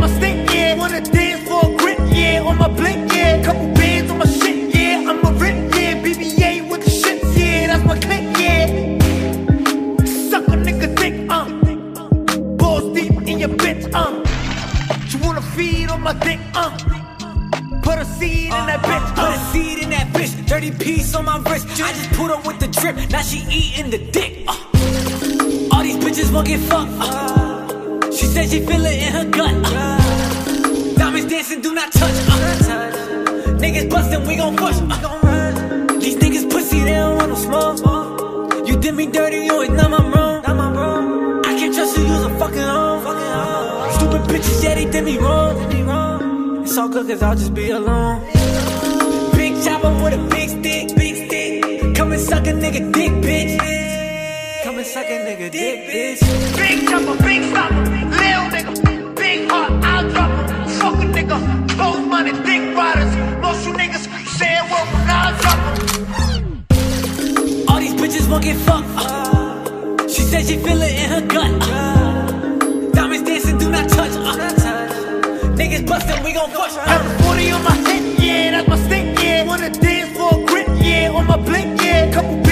my stick, yeah. Wanna dance for a grip, yeah. On my blink, yeah. Couple bands on my shit, yeah. I'm a rip, yeah. BBA with the shits, yeah. That's my click, yeah. Suck a nigga dick, balls deep in your bitch, You wanna feed on my dick, Put a seed in that bitch, Put a seed in that bitch, dirty piece on my wrist. I just put her with the drip, now she eating the dick. All these bitches won't get fucked. She said she feel it in her gut. Diamonds dancing, do not touch. Niggas bustin', we gon' push. These niggas pussy, they don't want no smoke. You did me dirty, you ain't not my wrong. I can't trust you, you's a fucking hoe. Stupid bitches, yeah, they did me wrong. It's all good cause I'll just be alone. Big chopper with a big stick, big stick. Come and suck a nigga dick, bitch. Come and suck a nigga dick, bitch. big chopper, big stopper, lil nigga, big heart, I'll drop him. Fuck a nigga, close money, dick riders. Most you niggas say it well when I'll drop him. All these bitches won't get fucked. She said she feel it in her gut. Diamonds dancing, do not touch. Niggas bustin', we gon' push. Have a 40 on my hip, yeah, that's my stick, yeah. Wanna dance for a grip, yeah. On my blink, yeah. Couple